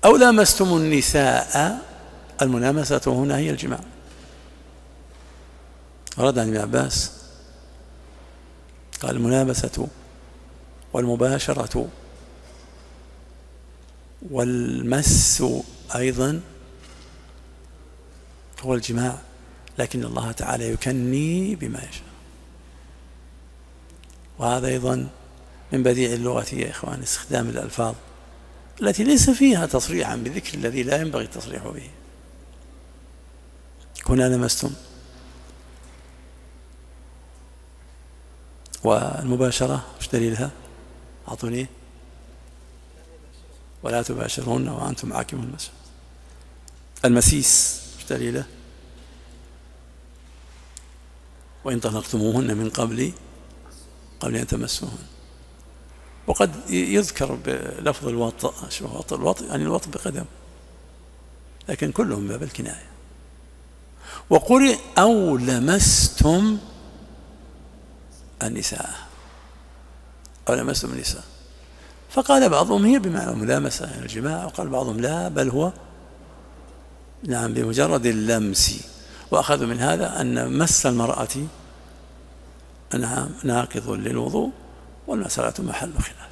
أو لامستم النساء، الملامسة هنا هي الجماع. ورد عن ابن عباس قال الملامسة والمباشرة والمس أيضا هو الجماع، لكن الله تعالى يكني بما يشاء. وهذا أيضا من بديع اللغة يا إخوان، استخدام الألفاظ التي ليس فيها تصريحا بذكر الذي لا ينبغي التصريح به. كنا لمستم. والمباشرة ايش دليلها؟ أعطوني. ولا تباشرون وأنتم عاكفون المسجد. المسيس ايش دليله؟ وإن طلقتموهن من قبل أن تمسوهن. وقد يذكر بلفظ الوطء، الوطء يعني الوطء بقدم، لكن كلهم باب الكناية. وقرئ أو لمستم النساء، أو لمستم النساء، فقال بعضهم هي بمعنى الملامسة يعني الجماع، وقال بعضهم لا، بل هو نعم بمجرد اللمس. وأخذوا من هذا أن مس المرأة نعم ناقض للوضوء، والمسألة محل خلاف.